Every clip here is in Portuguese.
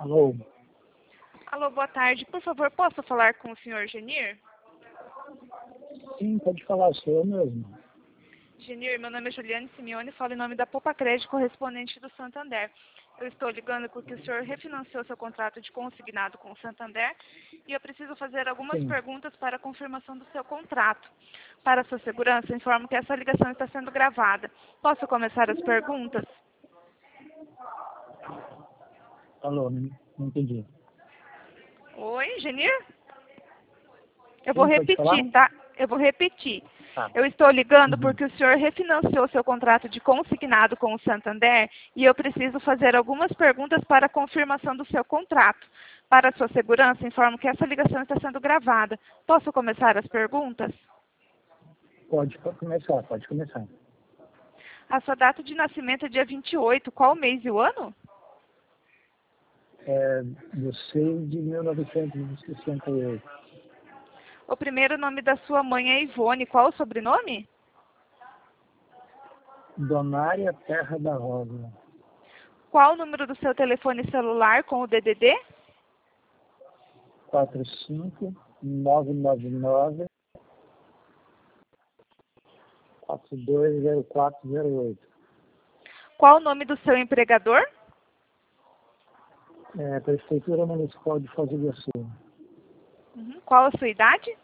Alô? Alô, boa tarde. Por favor, posso falar com o senhor Genir? Sim, pode falar, sou eu mesmo. Genir, meu nome é Juliane Simeone, falo em nome da Poupa Crédito, correspondente do Santander. Eu estou ligando porque o senhor refinanciou seu contrato de consignado com o Santander e eu preciso fazer algumas Sim. perguntas para a confirmação do seu contrato. Para sua segurança, informo que essa ligação está sendo gravada. Posso começar as perguntas? Alô, não entendi. Oi, Genir? Eu vou Sim, pode falar? repetir, tá? Eu vou repetir. Tá. Eu estou ligando Uhum. porque o senhor refinanciou seu contrato de consignado com o Santander e eu preciso fazer algumas perguntas para a confirmação do seu contrato. Para sua segurança, informo que essa ligação está sendo gravada. Posso começar as perguntas? Pode começar, pode começar. A sua data de nascimento é dia 28. Qual o mês e o ano? Do 6 de 1968. O primeiro nome da sua mãe é Ivone. Qual o sobrenome? Donária Terra da Rosa. Qual o número do seu telefone celular com o DDD? 45999 420408. Qual o nome do seu empregador? Prefeitura Municipal de Foz do Iguaçu. Qual a sua idade?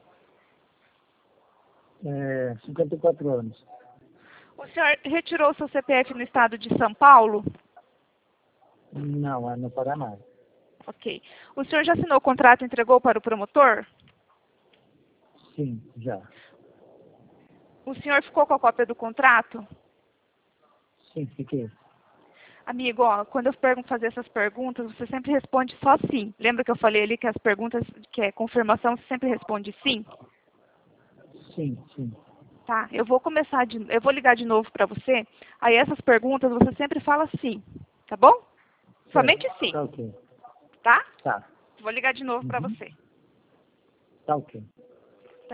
54 anos. O senhor retirou seu CPF no estado de São Paulo? Não, é no Paraná. Ok. O senhor já assinou o contrato e entregou para o promotor? Sim, já. O senhor ficou com a cópia do contrato? Sim, fiquei. Amigo, ó, quando eu fazer essas perguntas, você sempre responde só sim. Lembra que eu falei ali que as perguntas, que é confirmação, você sempre responde sim? Sim, sim. Tá, eu vou ligar de novo para você, aí essas perguntas você sempre fala sim, tá bom? Somente sim, Tá ok. tá? Tá. Vou ligar de novo para Uhum. você. Tá ok.